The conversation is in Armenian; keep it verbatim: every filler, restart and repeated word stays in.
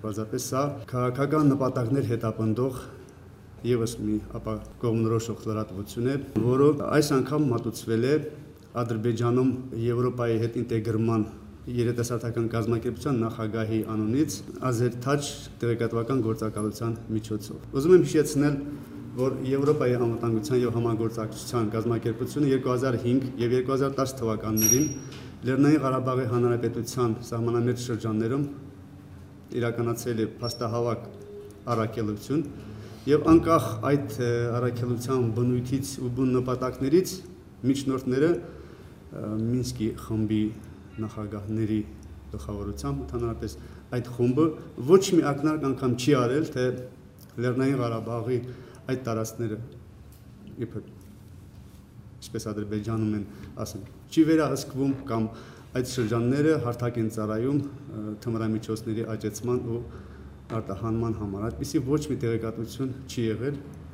Պարզապես սա քաղաքական նպատակներ հետապնդող ևս մի կողմնորոշող լրատվություն է, որը այս անգամ մատուցվել է Ադրբեջանում Եվրոպայի հետ ինտեգրման երիտասարդական կազմակերպության նախագահի անունից Ազերթաչ տեղեկատվական գործակալության միջոցով։ Ուզում եմ հիշեցնել, որ Եվրոպայի անվտանգության և համագործակցության կազմակերպությունը երկու հազար հինգ և երկու հազար տասը թվականներին Լեռնային Ղարաբաղի Հանրապետության սահմանամերձ շրջաններում իրականացրել է փաստահավաք առաքելություն և անկախ այդ առաքելության բնույթից ու բուն նպատակներից միջնորդները Մինսկի խմբի նախագահների գլխավորությամբ ընդհանրապես այդ խումբը ոչ մի ակնարկ անգամ չի արել, թե Լեռնային Ղարաբաղի այդ տարածքները իբր ինչպես Ադրբեջանում են ասել, չի վերահսկվում կամ այդ շրջանները հարթակ են ծառայում թմրամիջոցների աճեցման ու արտահանման համար։ Այդպիսի ոչ մի տեղեկատվություն չի եղել